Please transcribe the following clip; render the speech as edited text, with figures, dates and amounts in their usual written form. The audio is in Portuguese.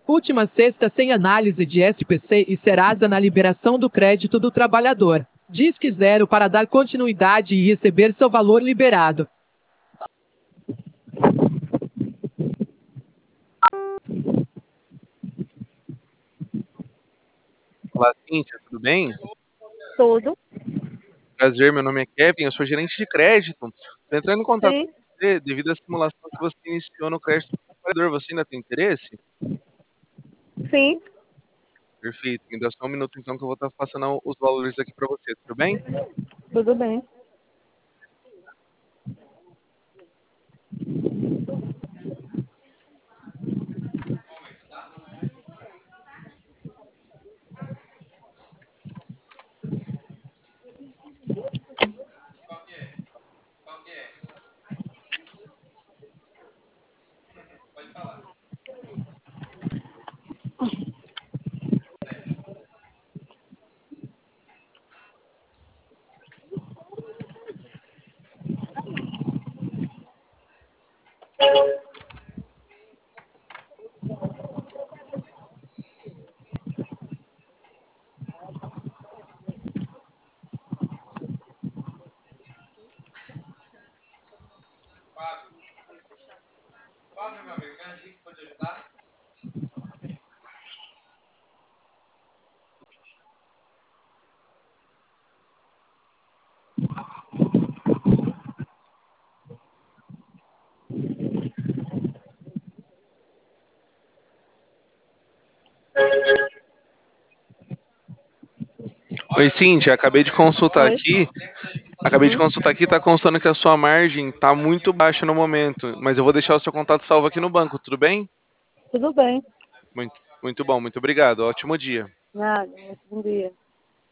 Última sexta sem análise de SPC e Serasa na liberação do crédito do trabalhador. Disque Zero para dar continuidade e receber seu valor liberado. Olá, Cíntia, tudo bem? Tudo. Prazer, meu nome é Kevin, eu sou gerente de crédito. Estou entrando em contato Sim, com você devido à simulação que você iniciou no crédito do trabalhador. Você ainda tem interesse? sim, Perfeito. Me dá só um minuto então que eu vou estar passando os valores aqui para você, tudo bem? tudo bem. Oi, Cíntia, acabei de consultar Oi. aqui. Uhum. Tá constando que a sua margem tá muito baixa no momento, mas eu vou deixar o seu contato salvo aqui no banco, tudo bem? Tudo bem. Muito, muito bom, muito obrigado. Ótimo dia. Nada, bom dia.